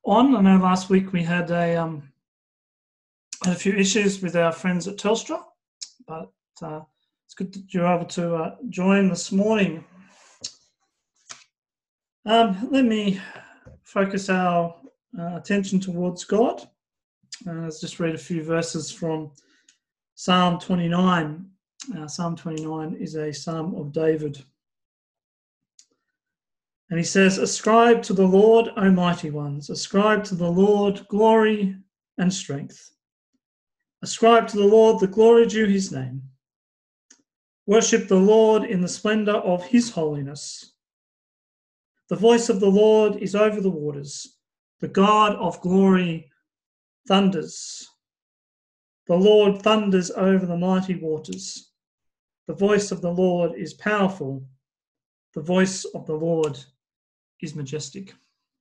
on. I know last week we had a few issues with our friends at Telstra, but it's good that you're able to join this morning. Let me focus our attention towards God. Let's just read a few verses from Psalm 29. Psalm 29 is a psalm of David. And he says, "Ascribe to the Lord, O mighty ones, ascribe to the Lord glory and strength. Ascribe to the Lord the glory due his name. Worship the Lord in the splendour of his holiness. The voice of the Lord is over the waters. The God of glory thunders. The Lord thunders over the mighty waters. The voice of the Lord is powerful. The voice of the Lord is majestic."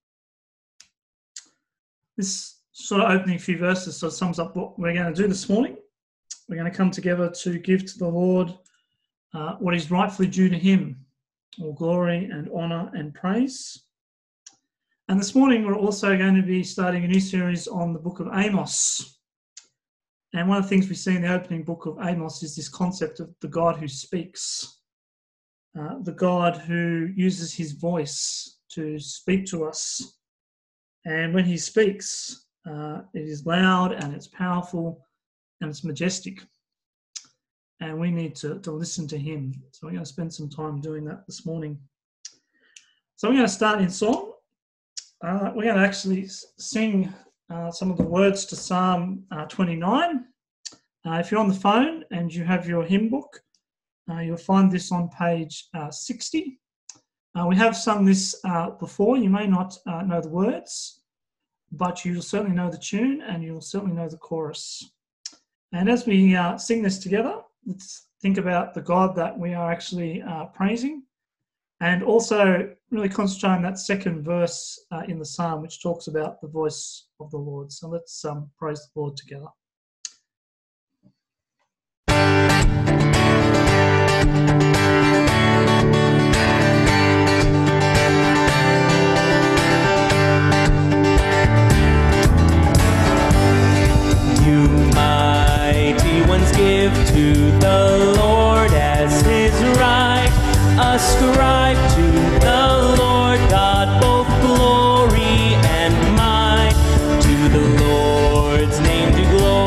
This sort of opening few verses sort of sums up what we're going to do this morning. We're going to come together to give to the Lord what is rightfully due to him, all glory and honour and praise. And this morning we're also going to be starting a new series on the book of Amos. And one of the things we see in the opening book of Amos is this concept of the God who speaks, the God who uses his voice to speak to us. And when he speaks, it is loud and it's powerful and it's majestic. And we need to listen to him. So we're going to spend some time doing that this morning. So we're going to start in song. We're going to actually sing some of the words to Psalm 29. If you're on the phone and you have your hymn book, you'll find this on page 60. We have sung this before. You may not know the words, but you'll certainly know the tune and you'll certainly know the chorus. And as we sing this together, let's think about the God that we are actually praising, and also really concentrate on that second verse in the psalm, which talks about the voice of the Lord. So let's praise the Lord together. Give to the Lord as his right. Ascribe to the Lord God both glory and might. To the Lord's name do glory.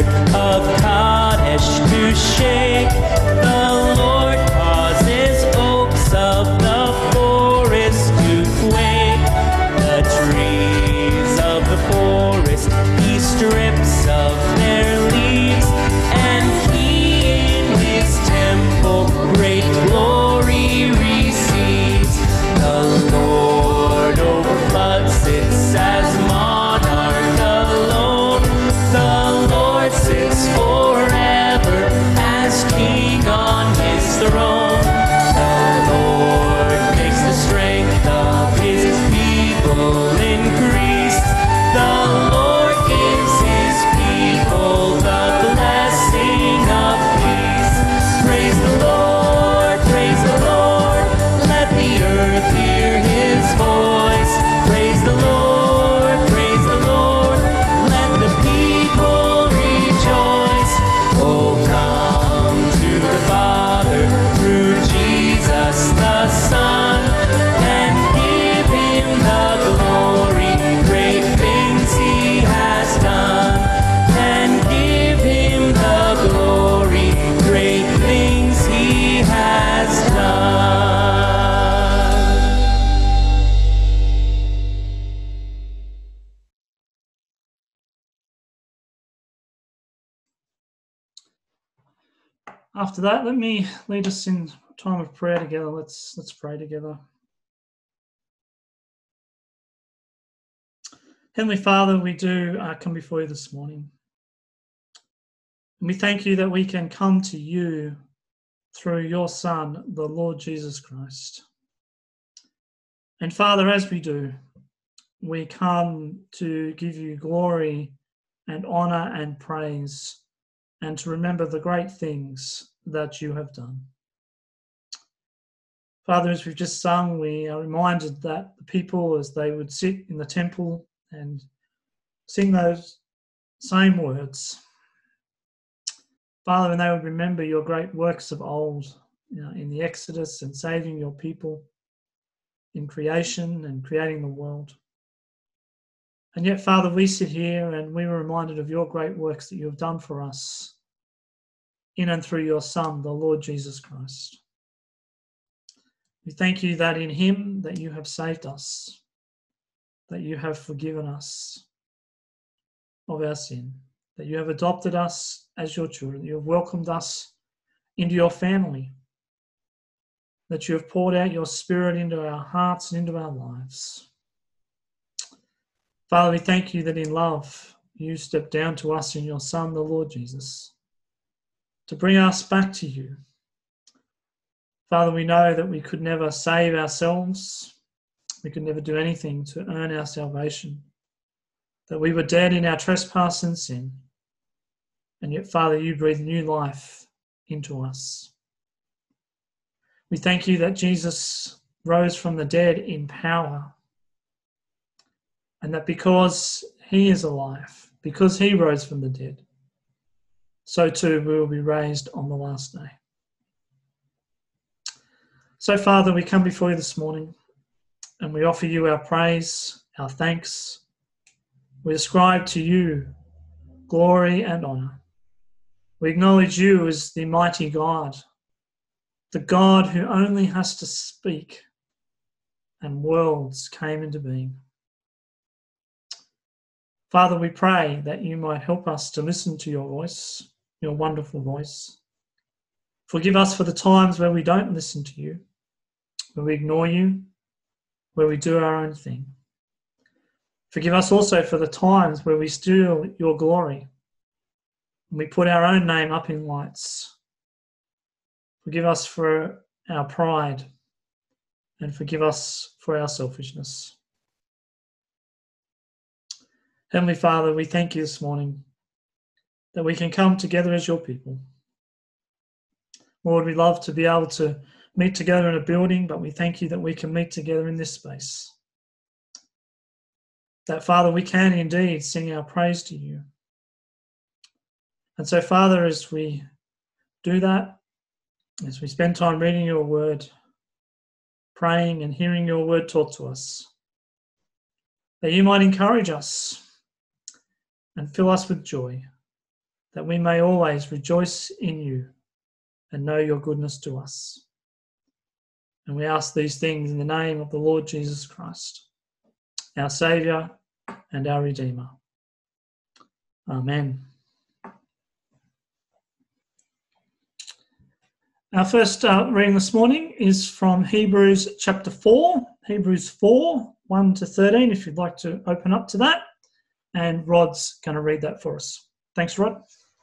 of Kadesh to shake. The Lord causes oaks of the forest to quake. The trees of the forest he strips of their leaves, and he in his temple great glory receives. The Lord over floods sits as monarch alone. The Lord sits forever as king on his throne. The Lord makes the strength of his people increase. The Lord gives his people the blessing of peace. Praise the Lord, praise the Lord. Let the earth hear his voice. Praise the Lord, praise the Lord. Let the people rejoice. Oh, come to the Father through Jesus the Son, and give him the glory. Great things he has done. And give him the glory. Great things he has done. After that, let me lead us in a time of prayer together. Let's pray together. Heavenly Father, we do come before you this morning. And we thank you that we can come to you through your Son, the Lord Jesus Christ. And Father, as we do, we come to give you glory and honour and praise, and to remember the great things that you have done. Father, as we've just sung, we are reminded that the people, as they would sit in the temple and sing those same words, Father, and they would remember your great works of old, in the Exodus and saving your people, in creation and creating the world. And yet, Father, we sit here and we were reminded of your great works that you have done for us in and through your Son, the Lord Jesus Christ. We thank you that in him that you have saved us, that you have forgiven us of our sin, that you have adopted us as your children, that you have welcomed us into your family, that you have poured out your Spirit into our hearts and into our lives. Father, we thank you that in love you stepped down to us in your Son, the Lord Jesus, to bring us back to you. Father, we know that we could never save ourselves. We could never do anything to earn our salvation, that we were dead in our trespass and sin. And yet, Father, you breathed new life into us. We thank you that Jesus rose from the dead in power, and that because he is alive, because he rose from the dead, so too we will be raised on the last day. So, Father, we come before you this morning and we offer you our praise, our thanks. We ascribe to you glory and honour. We acknowledge you as the mighty God, the God who only has to speak and worlds came into being. Father, we pray that you might help us to listen to your voice, your wonderful voice. Forgive us for the times where we don't listen to you, where we ignore you, where we do our own thing. Forgive us also for the times where we steal your glory and we put our own name up in lights. Forgive us for our pride and forgive us for our selfishness. Heavenly Father, we thank you this morning that we can come together as your people. Lord, we love to be able to meet together in a building, but we thank you that we can meet together in this space. That, Father, we can indeed sing our praise to you. And so, Father, as we do that, as we spend time reading your word, praying and hearing your word taught to us, that you might encourage us and fill us with joy, that we may always rejoice in you and know your goodness to us. And we ask these things in the name of the Lord Jesus Christ, our Saviour and our Redeemer. Amen. Our first reading this morning is from Hebrews chapter 4, Hebrews 4, 1 to 13, if you'd like to open up to that. And Rod's going to read that for us. Thanks, Rod.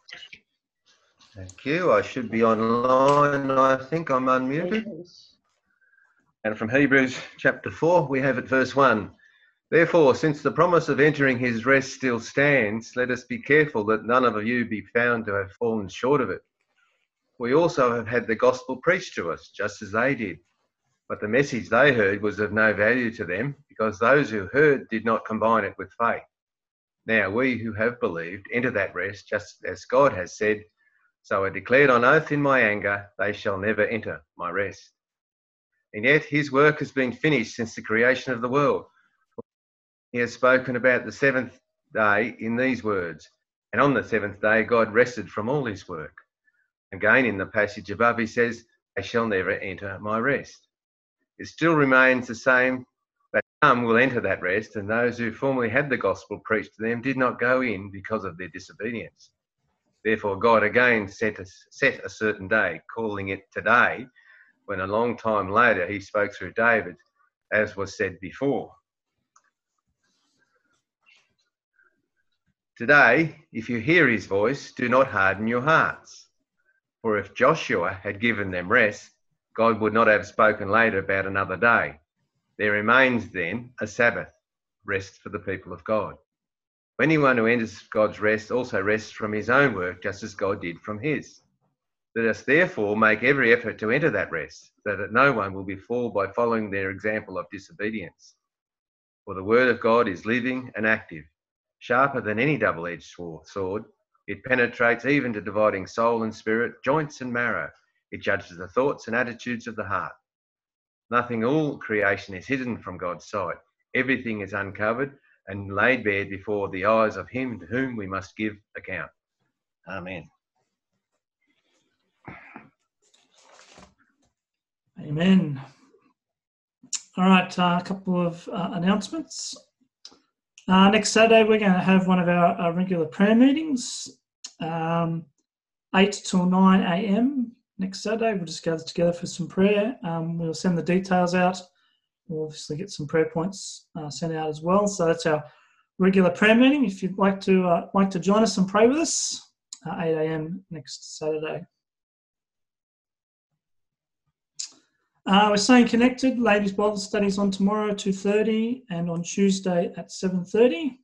Thank you. I should be online. I think I'm unmuted. And from Hebrews chapter 4, we have at verse 1. Therefore, since the promise of entering his rest still stands, let us be careful that none of you be found to have fallen short of it. We also have had the gospel preached to us, just as they did. But the message they heard was of no value to them, because those who heard did not combine it with faith. Now we who have believed enter that rest, just as God has said, so I declared on oath in my anger, they shall never enter my rest. And yet his work has been finished since the creation of the world. He has spoken about the seventh day in these words, and on the seventh day God rested from all his work. Again, in the passage above, he says, they shall never enter my rest. It still remains the same, that some will enter that rest, and those who formerly had the gospel preached to them did not go in because of their disobedience. Therefore, God again set a certain day, calling it today, when a long time later he spoke through David, as was said before. Today, if you hear his voice, do not harden your hearts. For if Joshua had given them rest, God would not have spoken later about another day. There remains then a Sabbath, rest for the people of God. Anyone who enters God's rest also rests from his own work, just as God did from his. Let us therefore make every effort to enter that rest, so that no one will be fooled by following their example of disobedience. For the word of God is living and active, sharper than any double-edged sword. It penetrates even to dividing soul and spirit, joints and marrow. It judges the thoughts and attitudes of the heart. Nothing, all creation is hidden from God's sight. Everything is uncovered and laid bare before the eyes of him to whom we must give account. Amen. Amen. All right, a couple of announcements. Next Saturday, we're going to have one of our regular prayer meetings, 8 till 9 a.m. next Saturday. We'll just gather together for some prayer. We'll send the details out. We'll obviously get some prayer points sent out as well. So that's our regular prayer meeting. If you'd like to join us and pray with us, 8 a.m. next Saturday. We're staying connected. Ladies' Bible studies on tomorrow, 2:30, and on Tuesday at 7:30.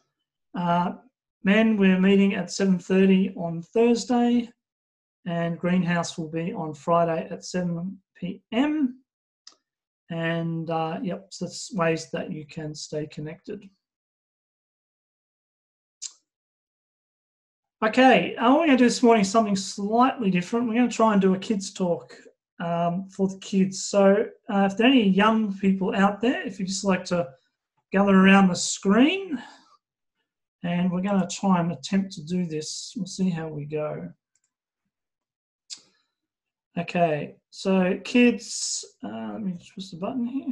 Men, we're meeting at 7:30 on Thursday, and Greenhouse will be on Friday at 7 p.m. And so that's ways that you can stay connected. Okay, what we're going to do this morning is something slightly different. We're going to try and do a kids talk for the kids. So if there are any young people out there, if you just like to gather around the screen, and we're going to try and attempt to do this. We'll see how we go. Okay, so kids, let me just press the button here.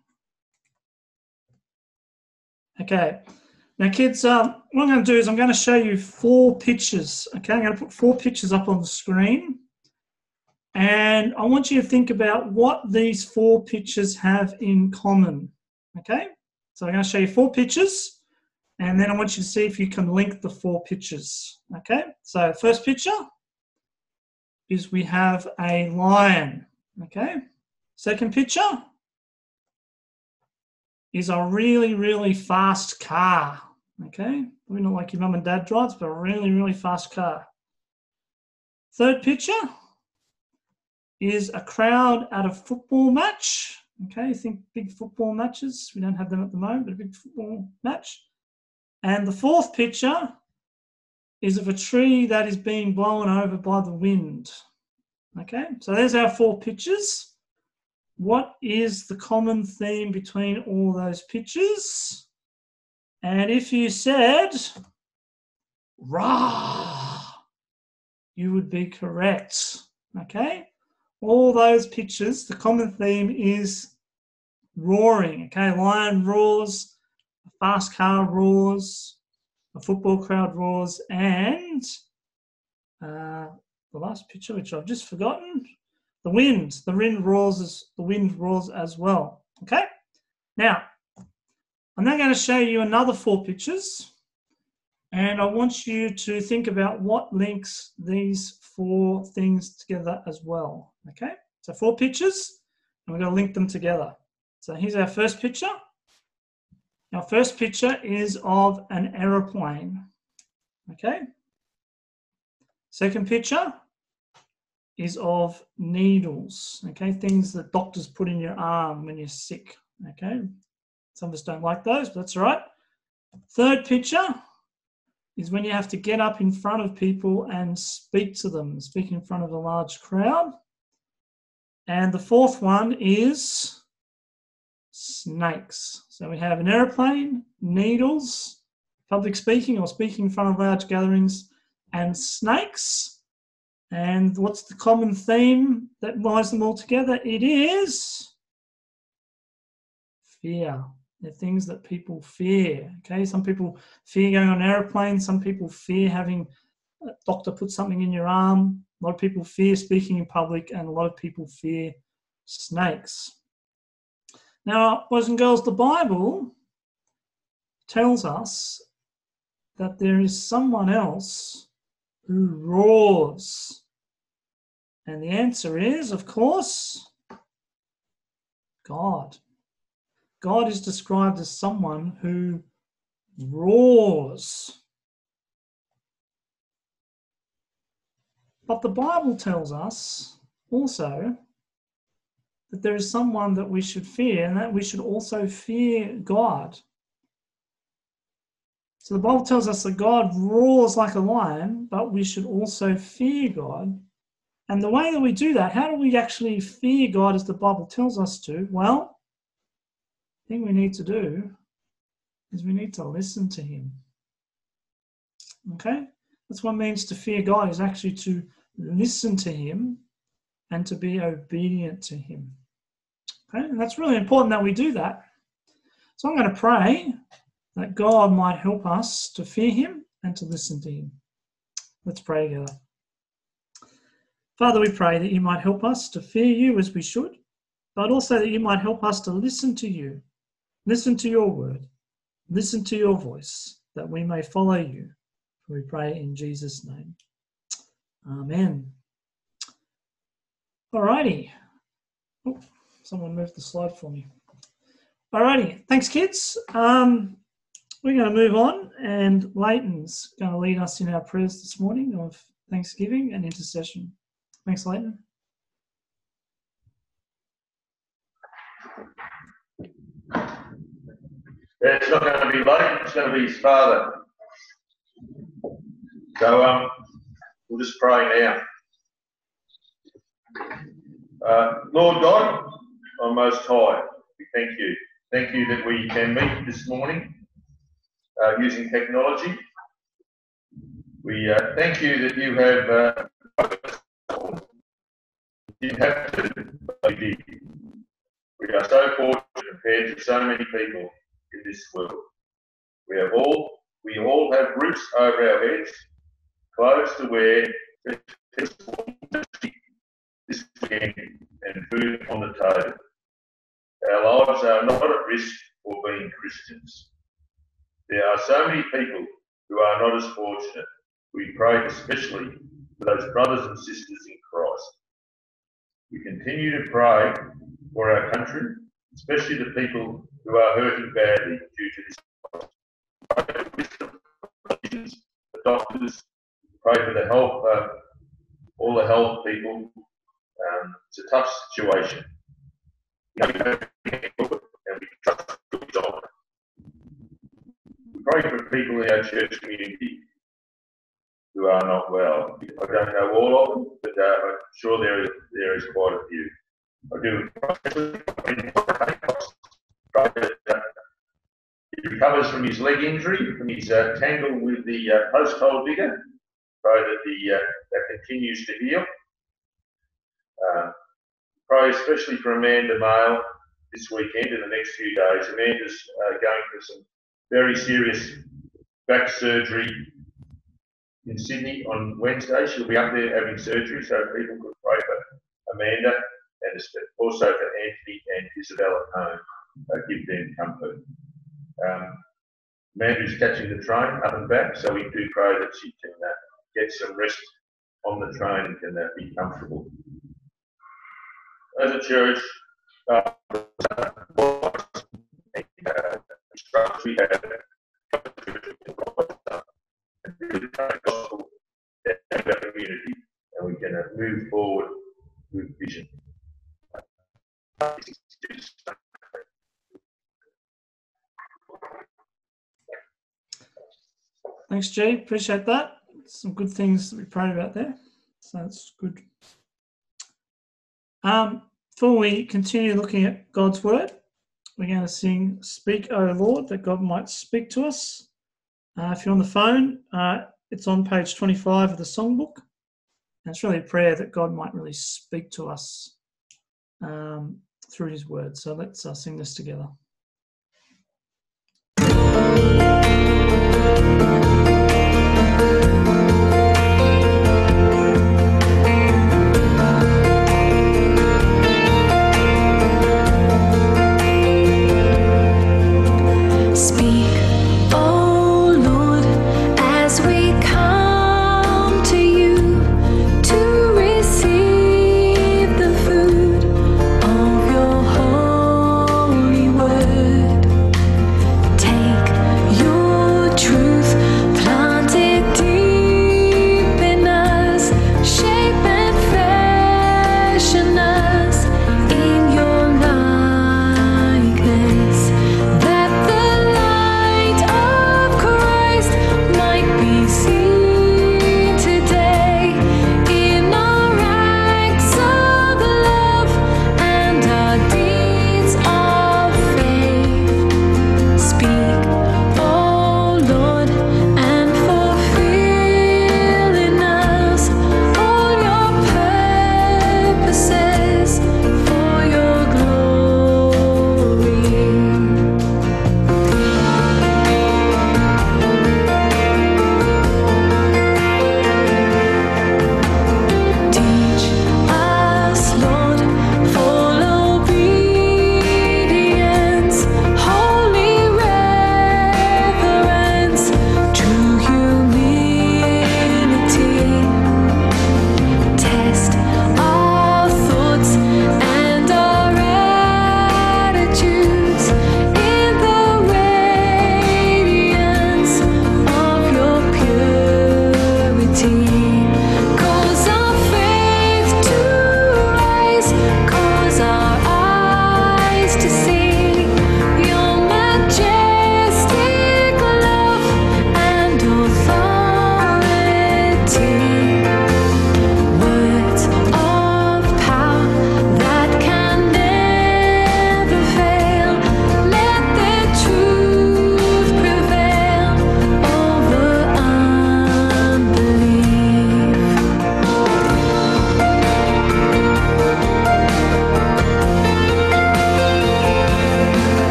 Okay, now kids, what I'm going to do is I'm going to show you 4 pictures. Okay, I'm going to put 4 pictures up on the screen. And I want you to think about what these 4 pictures have in common. Okay, so I'm going to show you 4 pictures, and then I want you to see if you can link the 4 pictures. Okay, so first picture is we have a lion. Okay, second picture is a really, really fast car. Okay, probably not like your mum and dad drives, but a really, really fast car. Third picture is a crowd at a football match. Okay, think big football matches. We don't have them at the moment, but a big football match. And the fourth picture is of a tree that is being blown over by the wind. Okay, so there's our 4 pictures. What is the common theme between all those pictures? And if you said, rah, you would be correct. Okay? All those pictures, the common theme is roaring. Okay? Lion roars, a fast car roars, a football crowd roars, and the last picture, which I've just forgotten, the wind. The wind roars as well. Okay? Now, I'm now going to show you another 4 pictures, and I want you to think about what links these 4 things together as well. Okay? So 4 pictures, and we're going to link them together. So here's our first picture. Our first picture is of an aeroplane. Okay? Second picture is of needles. Okay? Things that doctors put in your arm when you're sick. Okay? Some of us don't like those, but that's all right. Third picture is when you have to get up in front of people and speak to them, speak in front of a large crowd. And the fourth one is snakes. So we have an aeroplane, needles, public speaking or speaking in front of large gatherings, and snakes. And what's the common theme that binds them all together? It is fear. They're things that people fear. Okay, some people fear going on an aeroplane. Some people fear having a doctor put something in your arm. A lot of people fear speaking in public, and a lot of people fear snakes. Now, boys and girls, the Bible tells us that there is someone else who roars. And the answer is, of course, God. God is described as someone who roars. But the Bible tells us also that there is someone that we should fear, and that we should also fear God. So the Bible tells us that God roars like a lion, but we should also fear God. And the way that we do that, how do we actually fear God as the Bible tells us to? Well, the thing we need to do is we need to listen to him. Okay? That's what it means to fear God, is actually to listen to him and to be obedient to him. Okay? And that's really important that we do that. So I'm going to pray that God might help us to fear him and to listen to him. Let's pray together. Father, we pray that you might help us to fear you as we should, but also that you might help us to listen to you, listen to your word, listen to your voice, that we may follow you. We pray in Jesus' name. Amen. Alrighty. Oh, someone moved the slide for me. Alrighty. Thanks, kids. We're going to move on, and Leighton's going to lead us in our prayers this morning of thanksgiving and intercession. Thanks, Leighton. It's not going to be Leighton, it's going to be his father. So we'll just pray now. Lord God, our Most High, we thank you. Thank you that we can meet this morning using technology. We thank you that you have didn't have to, but you did. We are so fortunate compared to so many people in this world. We all have roofs over our heads, clothes to wear, this weekend, and food on the table. Our lives are not at risk for being Christians. There are so many people who are not as fortunate. We pray especially for those brothers and sisters in Christ. We continue to pray for our country, especially the people who are hurting badly due to this. Pray for wisdom, the doctors, pray for the health, all the health people. It's a tough situation. And we trust your job. We pray for people in our church community who are not well. I don't know all of them, but I'm sure there is quite a few. I do pray that he recovers from his leg injury, from his tangle with the post hole digger, Pray that that continues to heal. Pray especially for Amanda Mail this weekend and the next few days. Amanda's going for some very serious back surgery in Sydney on Wednesday. She'll be up there having surgery, so people could pray for Amanda and also for Anthony and Isabel at home. Give them comfort. Amanda's catching the train up and back, so we do pray that she can get some rest on the train and can be comfortable. As a church, we have gospel in our community, and we can move forward with vision. Thanks, G. Appreciate that. Some good things that we prayed about there. So that's good. Before we continue looking at God's word, we're going to sing Speak, O Lord, that God might speak to us. If you're on the phone, it's on page 25 of the songbook. And it's really a prayer that God might really speak to us through his word. So let's sing this together. Truth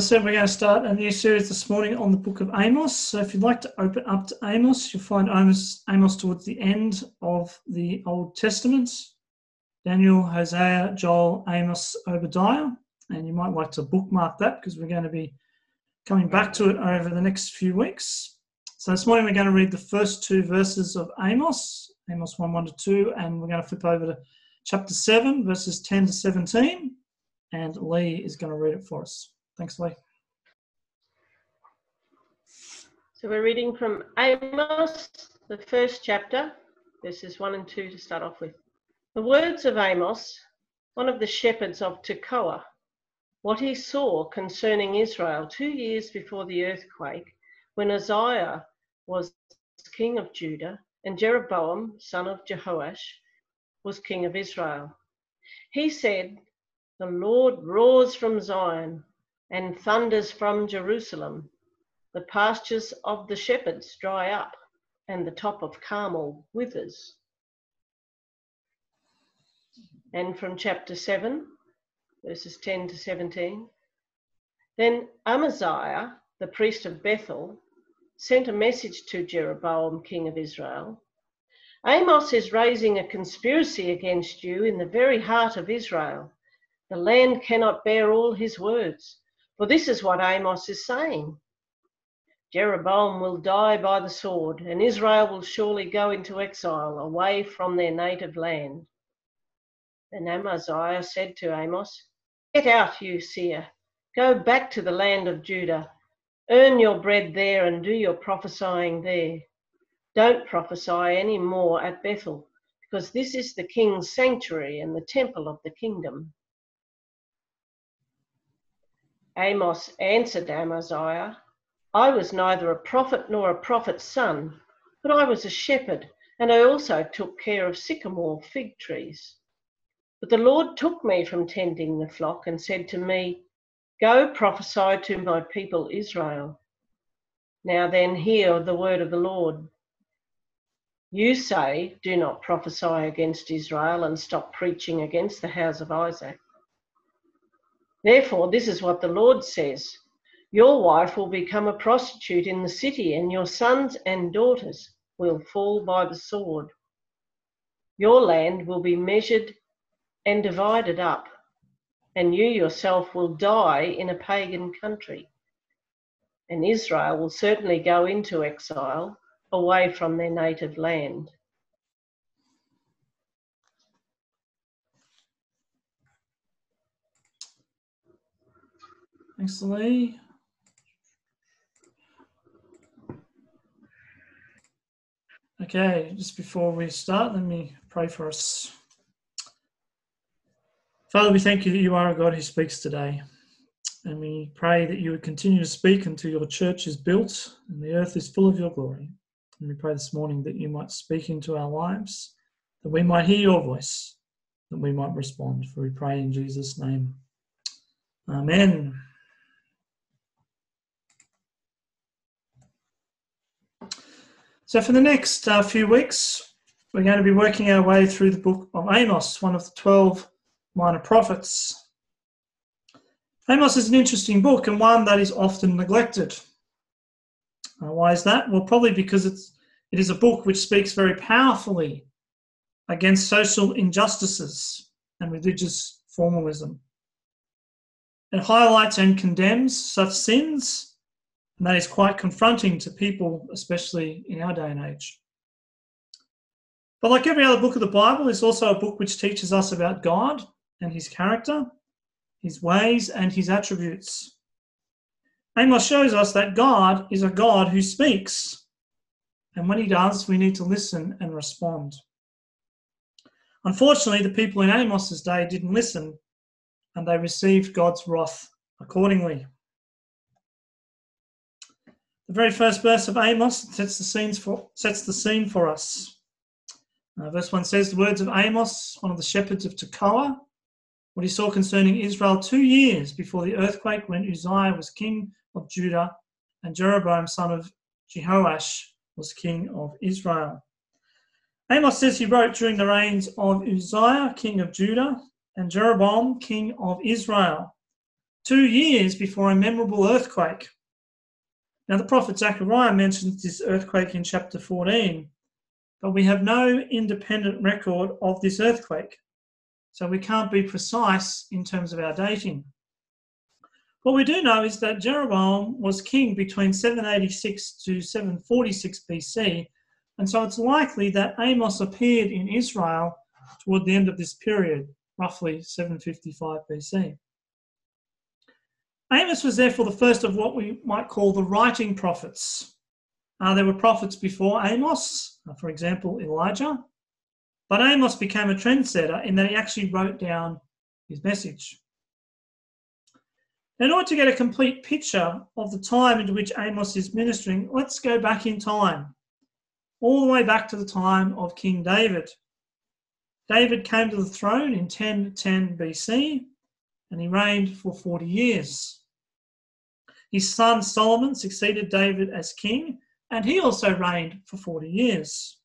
said, we're going to start a new series this morning on the book of Amos. So if you'd like to open up to Amos, you'll find Amos towards the end of the Old Testament. Daniel, Hosea, Joel, Amos, Obadiah. And you might like to bookmark that because we're going to be coming back to it over the next few weeks. So this morning we're going to read the first two verses of Amos, Amos 1, 1 to 2, and we're going to flip over to chapter 7, verses 10 to 17. And Lee is going to read it for us. Thanks, Lee. So we're reading from Amos, the first chapter, verses 1 and 2 to start off with. The words of Amos, one of the shepherds of Tekoa, what he saw concerning Israel 2 years before the earthquake, when Uzziah was king of Judah and Jeroboam, son of Jehoash, was king of Israel. He said, "The Lord roars from Zion and thunders from Jerusalem. The pastures of the shepherds dry up, and the top of Carmel withers." And from chapter 7, verses 10 to 17. Then Amaziah, the priest of Bethel, sent a message to Jeroboam, king of Israel. "Amos is raising a conspiracy against you in the very heart of Israel. The land cannot bear all his words. For this is what Amos is saying. Jeroboam will die by the sword, and Israel will surely go into exile away from their native land." Then Amaziah said to Amos, "Get out, you seer. Go back to the land of Judah. Earn your bread there and do your prophesying there. Don't prophesy any more at Bethel, because this is the king's sanctuary and the temple of the kingdom." Amos answered Amaziah, "I was neither a prophet nor a prophet's son, but I was a shepherd, and I also took care of sycamore fig trees. But the Lord took me from tending the flock and said to me, 'Go prophesy to my people Israel.' Now then, hear the word of the Lord. You say, 'Do not prophesy against Israel and stop preaching against the house of Isaac.' Therefore, this is what the Lord says. Your wife will become a prostitute in the city, and your sons and daughters will fall by the sword. Your land will be measured and divided up, and you yourself will die in a pagan country. And Israel will certainly go into exile away from their native land." Thanks, Lee. Okay, just before we start, let me pray for us. Father, we thank you that you are a God who speaks today. And we pray that you would continue to speak until your church is built and the earth is full of your glory. And we pray this morning that you might speak into our lives, that we might hear your voice, that we might respond. For we pray in Jesus' name. Amen. So for the next few weeks, we're going to be working our way through the book of Amos, one of the 12 minor prophets. Amos is an interesting book and one that is often neglected. Why is that? Well, probably because it is a book which speaks very powerfully against social injustices and religious formalism. It highlights and condemns such sins, and that is quite confronting to people, especially in our day and age. But like every other book of the Bible, it's also a book which teaches us about God and his character, his ways and his attributes. Amos shows us that God is a God who speaks, and when he does, we need to listen and respond. Unfortunately, the people in Amos's day didn't listen, and they received God's wrath accordingly. The very first verse of Amos sets the scene for us. Verse 1 says, "The words of Amos, one of the shepherds of Tekoa, what he saw concerning Israel 2 years before the earthquake when Uzziah was king of Judah and Jeroboam, son of Jehoash, was king of Israel." Amos says he wrote during the reigns of Uzziah, king of Judah, and Jeroboam, king of Israel. 2 years before a memorable earthquake. Now, the prophet Zechariah mentions this earthquake in chapter 14, but we have no independent record of this earthquake, so we can't be precise in terms of our dating. What we do know is that Jeroboam was king between 786 to 746 BC, and so it's likely that Amos appeared in Israel toward the end of this period, roughly 755 BC. Amos was therefore the first of what we might call the writing prophets. There were prophets before Amos, for example, Elijah, but Amos became a trendsetter in that he actually wrote down his message. In order to get a complete picture of the time into which Amos is ministering, let's go back in time, all the way back to the time of King David. David came to the throne in 1010 BC, and he reigned for 40 years. His son Solomon succeeded David as king, and he also reigned for 40 years.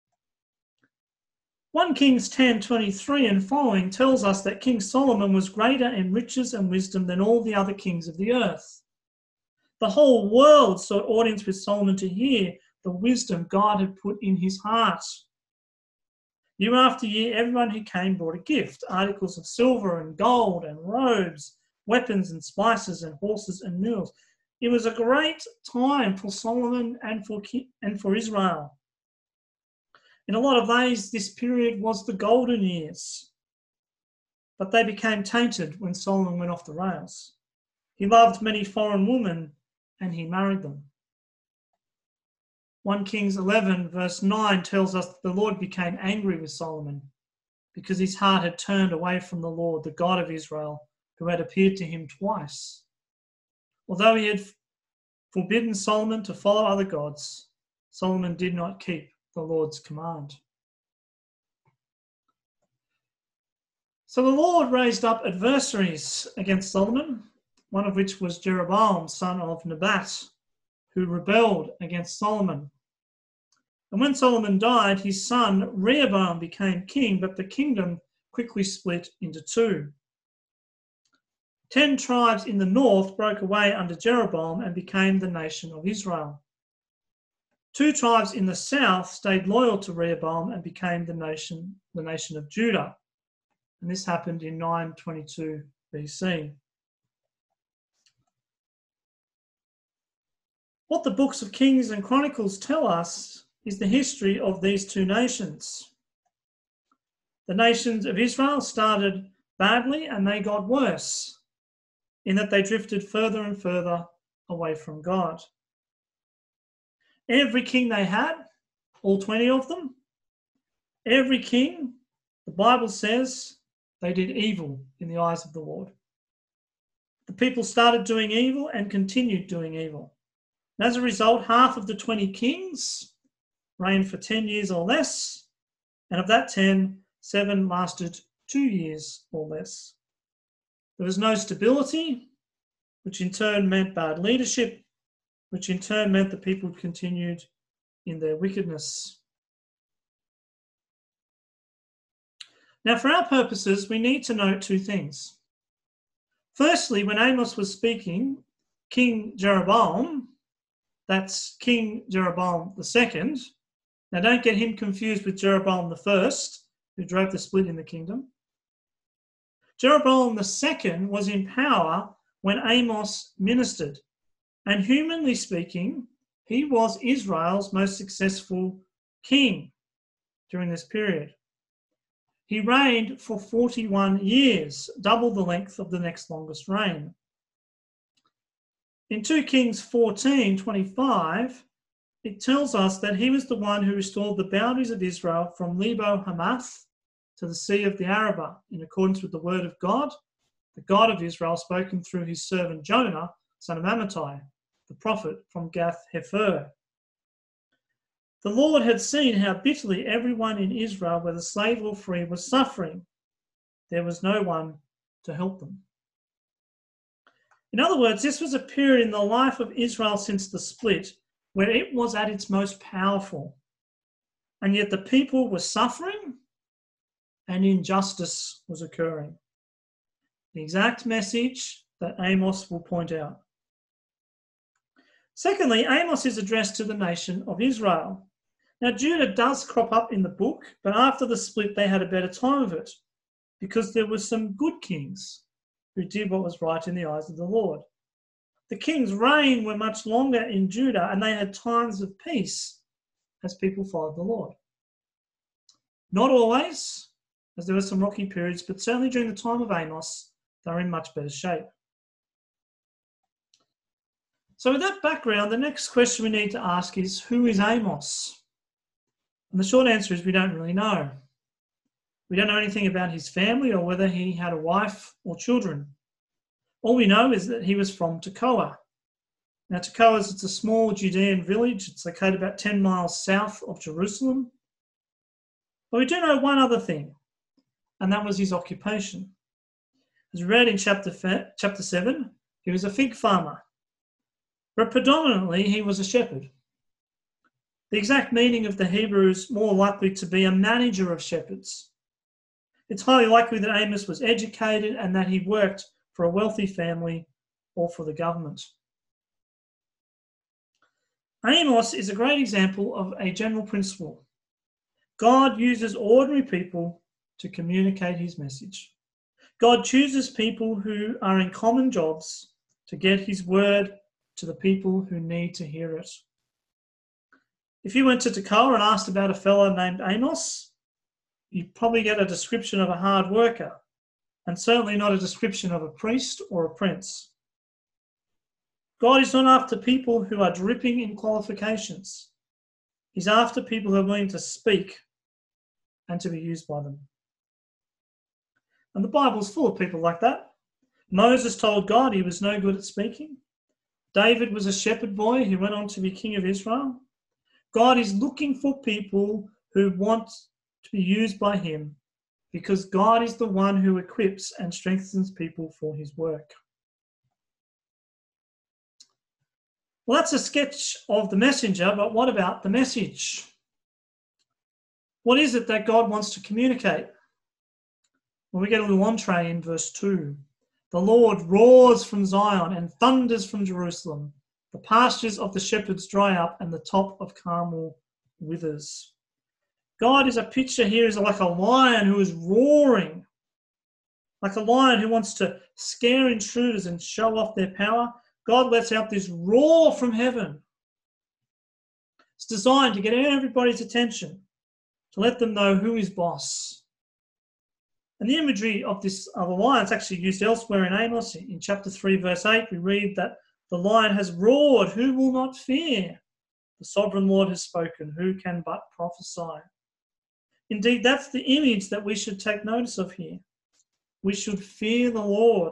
1 Kings 10:23 and following tells us that King Solomon was greater in riches and wisdom than all the other kings of the earth. The whole world sought audience with Solomon to hear the wisdom God had put in his heart. Year after year, everyone who came brought a gift, articles of silver and gold and robes, weapons and spices and horses and mules. It was a great time for Solomon and for Israel. In a lot of ways, this period was the golden years, but they became tainted when Solomon went off the rails. He loved many foreign women and he married them. 1 Kings 11 verse 9 tells us that the Lord became angry with Solomon because his heart had turned away from the Lord, the God of Israel, who had appeared to him twice. Although he had forbidden Solomon to follow other gods, Solomon did not keep the Lord's command. So the Lord raised up adversaries against Solomon, one of which was Jeroboam, son of Nebat, who rebelled against Solomon. And when Solomon died, his son Rehoboam became king, but the kingdom quickly split into two. 10 tribes in the north broke away under Jeroboam and became the nation of Israel. 2 tribes in the south stayed loyal to Rehoboam and became the nation of Judah. And this happened in 922 BC. What the books of Kings and Chronicles tell us is the history of these two nations. The nations of Israel started badly and they got worse, in that they drifted further and further away from God. Every king they had, all 20 of them, every king, the Bible says, they did evil in the eyes of the Lord. The people started doing evil and continued doing evil. And as a result, half of the 20 kings reigned for 10 years or less, and of that 10, 7 lasted 2 years or less. There was no stability, which in turn meant bad leadership, which in turn meant the people continued in their wickedness. Now, for our purposes, we need to note 2 things. Firstly, when Amos was speaking, King Jeroboam, that's King Jeroboam II. Now, don't get him confused with Jeroboam I, who drove the split in the kingdom. Jeroboam II was in power when Amos ministered. And humanly speaking, he was Israel's most successful king during this period. He reigned for 41 years, double the length of the next longest reign. In 2 Kings 14:25, it tells us that he was the one who restored the boundaries of Israel from Lebo Hamath to the Sea of the Arabah, in accordance with the word of God, the God of Israel, spoken through his servant Jonah, son of Amittai, the prophet from Gath Hepher. The Lord had seen how bitterly everyone in Israel, whether slave or free, was suffering. There was no one to help them. In other words, this was a period in the life of Israel since the split where it was at its most powerful. And yet the people were suffering and injustice was occurring. The exact message that Amos will point out. Secondly, Amos is addressed to the nation of Israel. Now, Judah does crop up in the book, but after the split, they had a better time of it because there were some good kings who did what was right in the eyes of the Lord. The king's reign were much longer in Judah, and they had times of peace as people followed the Lord. Not always, as there were some rocky periods, but certainly during the time of Amos, they were in much better shape. So with that background, the next question we need to ask is, who is Amos? And the short answer is we don't really know. We don't know anything about his family or whether he had a wife or children. All we know is that he was from Tekoa. Now, Tekoa is a small Judean village. It's located about 10 miles south of Jerusalem. But we do know one other thing, and that was his occupation. As we read in chapter 7, he was a fig farmer. But predominantly, he was a shepherd. The exact meaning of the Hebrew is more likely to be a manager of shepherds. It's highly likely that Amos was educated and that he worked for a wealthy family or for the government. Amos is a great example of a general principle. God uses ordinary people to communicate his message. God chooses people who are in common jobs to get his word to the people who need to hear it. If you went to Tekoa and asked about a fellow named Amos, you'd probably get a description of a hard worker, and certainly not a description of a priest or a prince. God is not after people who are dripping in qualifications. He's after people who are willing to speak and to be used by them. And the Bible's full of people like that. Moses told God he was no good at speaking. David was a shepherd boy who went on to be king of Israel. God is looking for people who want to be used by him because God is the one who equips and strengthens people for his work. Well, that's a sketch of the messenger, but what about the message? What is it that God wants to communicate? Well, we get a little entree in verse 2. The Lord roars from Zion and thunders from Jerusalem. The pastures of the shepherds dry up and the top of Carmel withers. God is a picture here is like a lion who is roaring, like a lion who wants to scare intruders and show off their power. God lets out this roar from heaven. It's designed to get everybody's attention, to let them know who is boss. And the imagery of a lion is actually used elsewhere in Amos. In chapter 3, verse 8, we read that the lion has roared, who will not fear? The sovereign Lord has spoken, who can but prophesy? Indeed, that's the image that we should take notice of here. We should fear the Lord.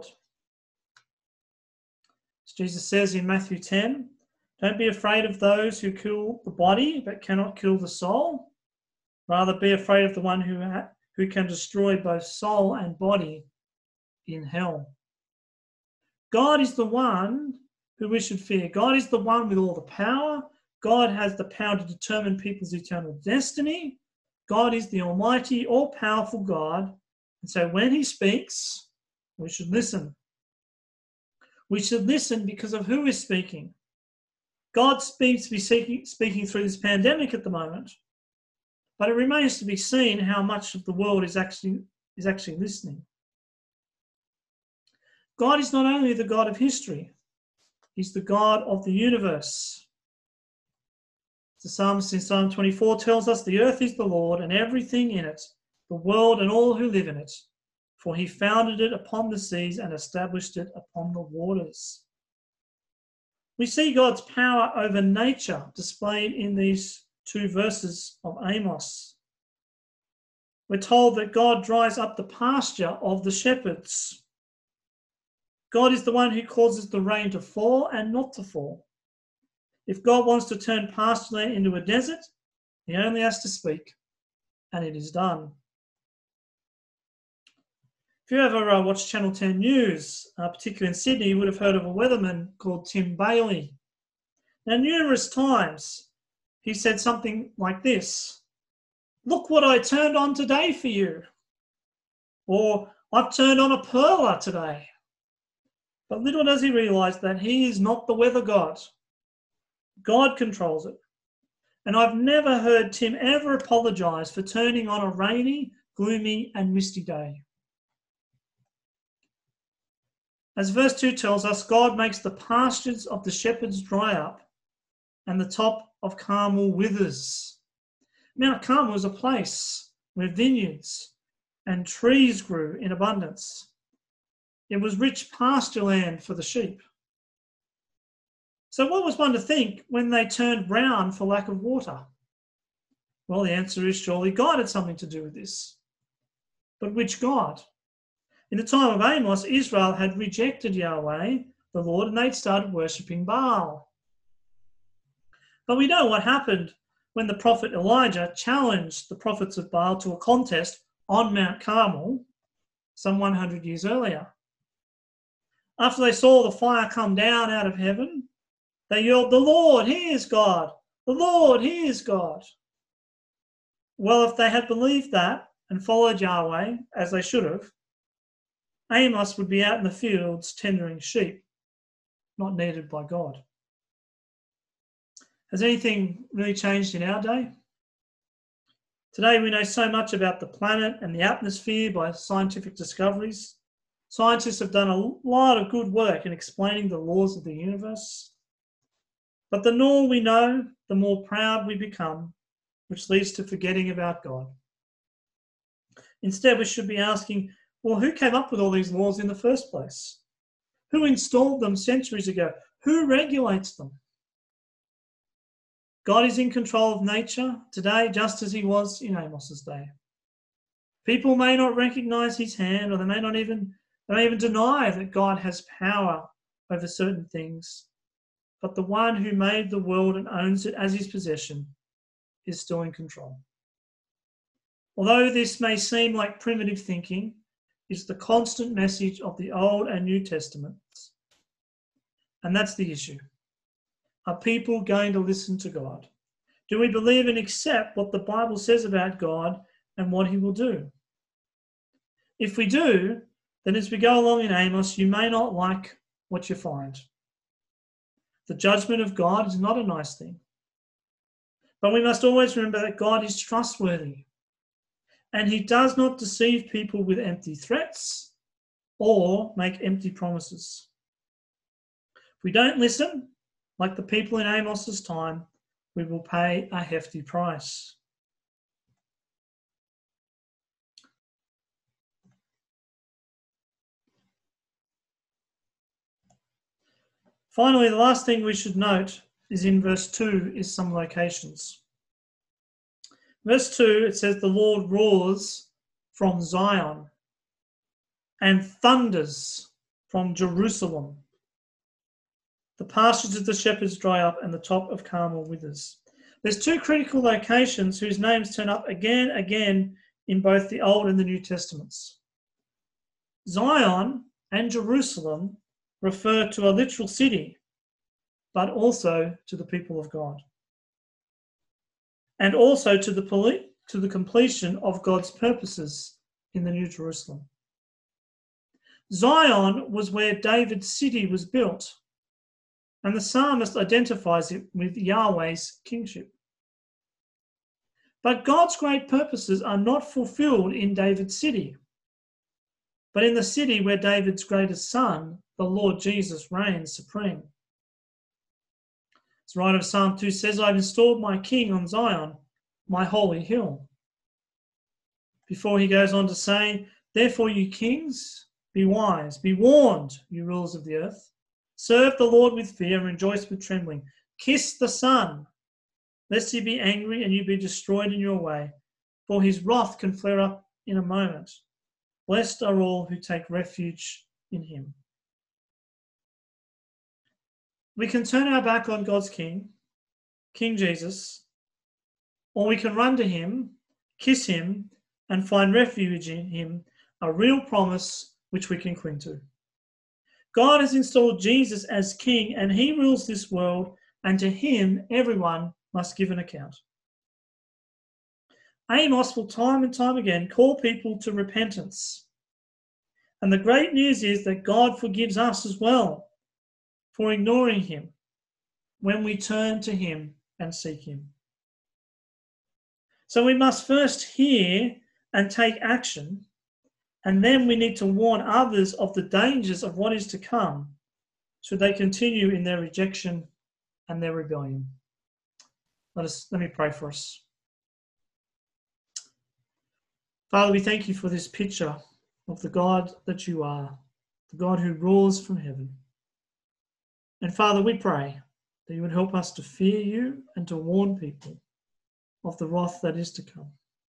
As Jesus says in Matthew 10, don't be afraid of those who kill the body but cannot kill the soul. Rather, be afraid of the one who can destroy both soul and body in hell. God is the one who we should fear. God is the one with all the power. God has the power to determine people's eternal destiny. God is the almighty, all-powerful God. And so when he speaks, we should listen. We should listen because of who is speaking. God seems to be speaking through this pandemic at the moment. But it remains to be seen how much of the world is actually listening. God is not only the God of history, he's the God of the universe. The psalmist in Psalm 24 tells us the earth is the Lord and everything in it, the world and all who live in it. For he founded it upon the seas and established it upon the waters. We see God's power over nature displayed in these 2 verses of Amos. We're told that God dries up the pasture of the shepherds. God is the one who causes the rain to fall and not to fall. If God wants to turn pasture land into a desert, he only has to speak, and it is done. If you ever watch Channel 10 News, particularly in Sydney, you would have heard of a weatherman called Tim Bailey. Now, numerous times, he said something like this: look what I turned on today for you. Or, I've turned on a perler today. But little does he realise that he is not the weather god. God controls it. And I've never heard Tim ever apologise for turning on a rainy, gloomy and misty day. As verse 2 tells us, God makes the pastures of the shepherds dry up and the top of Carmel withers. Mount Carmel was a place where vineyards and trees grew in abundance. It was rich pasture land for the sheep. So what was one to think when they turned brown for lack of water? Well, the answer is surely God had something to do with this. But which God? In the time of Amos, Israel had rejected Yahweh, the Lord, and they'd started worshipping Baal. But we know what happened when the prophet Elijah challenged the prophets of Baal to a contest on Mount Carmel some 100 years earlier. After they saw the fire come down out of heaven, they yelled, "The Lord, He is God! The Lord, He is God!" Well, if they had believed that and followed Yahweh, as they should have, Amos would be out in the fields tendering sheep, not needed by God. Has anything really changed in our day? Today we know so much about the planet and the atmosphere by scientific discoveries. Scientists have done a lot of good work in explaining the laws of the universe. But the more we know, the more proud we become, which leads to forgetting about God. Instead, we should be asking, well, who came up with all these laws in the first place? Who installed them centuries ago? Who regulates them? God is in control of nature today, just as he was in Amos's day. People may not recognize his hand, or they may even deny that God has power over certain things. But the one who made the world and owns it as his possession is still in control. Although this may seem like primitive thinking, it's the constant message of the Old and New Testaments. And that's the issue. Are people going to listen to God? Do we believe and accept what the Bible says about God and what he will do? If we do, then as we go along in Amos, you may not like what you find. The judgment of God is not a nice thing. But we must always remember that God is trustworthy, and he does not deceive people with empty threats or make empty promises. If we don't listen, like the people in Amos's time, we will pay a hefty price. Finally, the last thing we should note is in verse 2 is some locations. Verse 2, it says, "The Lord roars from Zion and thunders from Jerusalem. The pastures of the shepherds dry up and the top of Carmel withers." There's two critical locations whose names turn up again in both the Old and the New Testaments. Zion and Jerusalem refer to a literal city, but also to the people of God, and also to the completion of God's purposes in the New Jerusalem. Zion was where David's city was built, and the psalmist identifies it with Yahweh's kingship. But God's great purposes are not fulfilled in David's city, but in the city where David's greatest son, the Lord Jesus, reigns supreme. As the writer of Psalm 2 says, "I've installed my king on Zion, my holy hill." Before he goes on to say, "Therefore, you kings, be wise, be warned, you rulers of the earth. Serve the Lord with fear and rejoice with trembling. Kiss the Son, lest he be angry and you be destroyed in your way, for his wrath can flare up in a moment. Blessed are all who take refuge in him." We can turn our back on God's King, King Jesus, or we can run to him, kiss him, and find refuge in him, a real promise which we can cling to. God has installed Jesus as King, and he rules this world, and to him everyone must give an account. Amos will time and time again call people to repentance. And the great news is that God forgives us as well for ignoring him when we turn to him and seek him. So we must first hear and take action, and then we need to warn others of the dangers of what is to come, should they continue in their rejection and their rebellion. Let me pray for us. Father, we thank you for this picture of the God that you are, the God who rules from heaven. And Father, we pray that you would help us to fear you and to warn people of the wrath that is to come.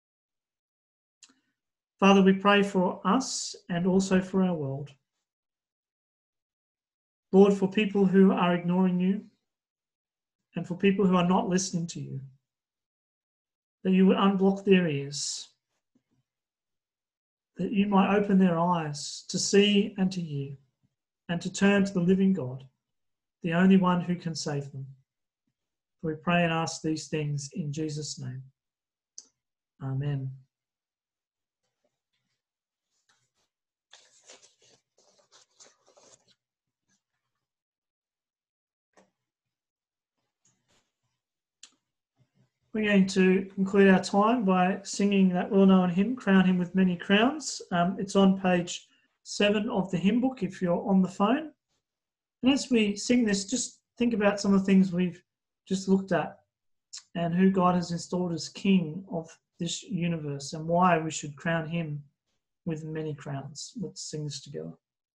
Father, we pray for us and also for our world. Lord, for people who are ignoring you and for people who are not listening to you, that you would unblock their ears, that you might open their eyes to see and to hear and to turn to the living God, the only one who can save them. We pray and ask these things in Jesus' name. Amen. We're going to conclude our time by singing that well-known hymn, Crown Him with Many Crowns. It's on page 7 of the hymn book if you're on the phone. And as we sing this, just think about some of the things we've just looked at and who God has installed as King of this universe and why we should crown him with many crowns. Let's sing this together.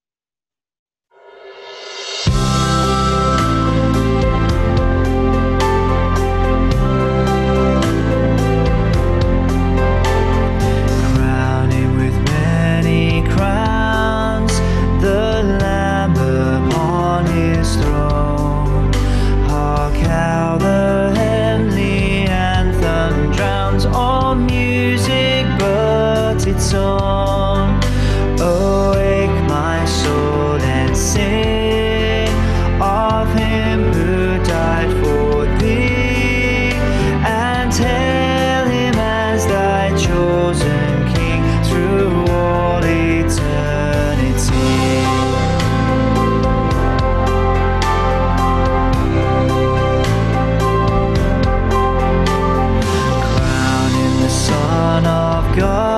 Song, awake my soul and sing of him who died for thee, and hail him as thy chosen king through all eternity. Crowning the Son of God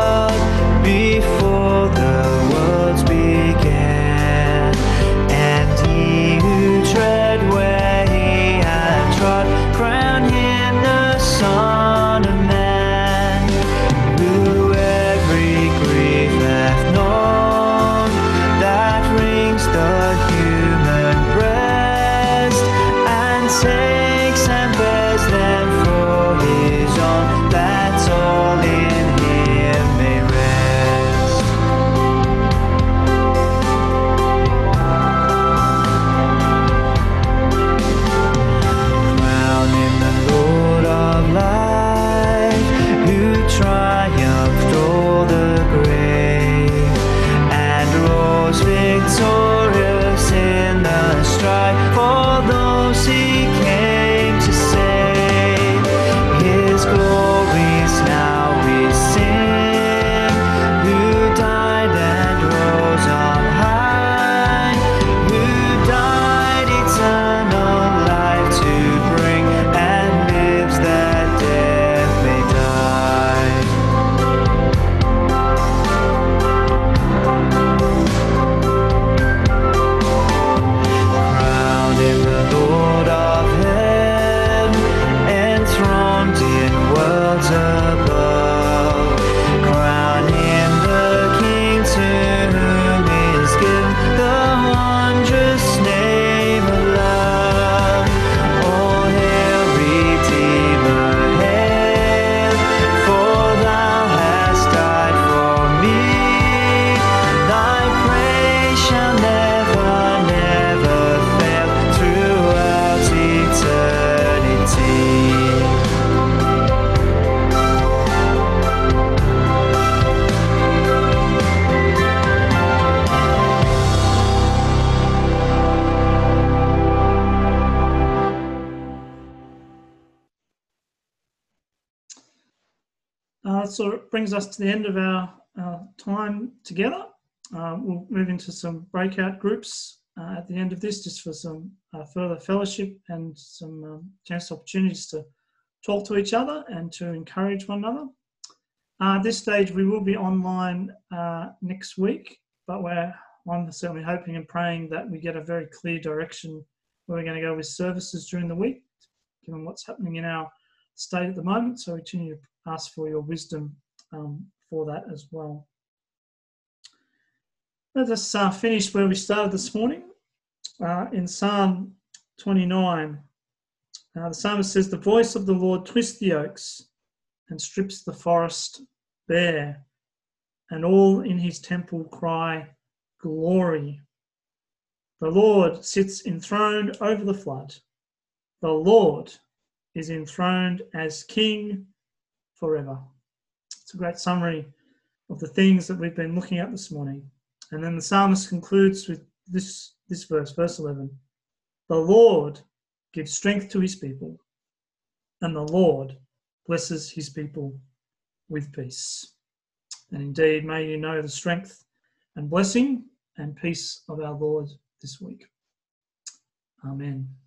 before the worlds began, and he who tread where he had trod, crown him the Son of Man, who every grief hath known, that wrings the human breast, and takes and bears them for his own, that all in him may rest. Crowning the Lord of life, who triumphed o'er the grave, and rose victorious in the strife for those he came to save. His glories now we sing, who died and rose on high, who died eternal life to bring, and lives that death may die. Crowned in the Lord of heaven, enthroned in worlds above, crown him the King to whom is given the wondrous name of love. All hail, Redeemer, hail, for thou hast died for me. Thy praise shall never, never fail throughout eternity. So it brings us to the end of our time together. We'll move into some breakout groups at the end of this, just for some further fellowship and some chance opportunities to talk to each other and to encourage one another. At this stage, we will be online next week, but I'm certainly hoping and praying that we get a very clear direction where we're going to go with services during the week, given what's happening in our state at the moment. So we continue to ask for your wisdom for that as well. Let us finish where we started this morning in Psalm 29. The psalmist says, "The voice of the Lord twists the oaks and strips the forest bare, and all in his temple cry, glory. The Lord sits enthroned over the flood. The Lord is enthroned as King forever." It's a great summary of the things that we've been looking at this morning. And then the psalmist concludes with this verse, verse 11. "The Lord gives strength to his people, and the Lord blesses his people with peace." And indeed, may you know the strength and blessing and peace of our Lord this week. Amen.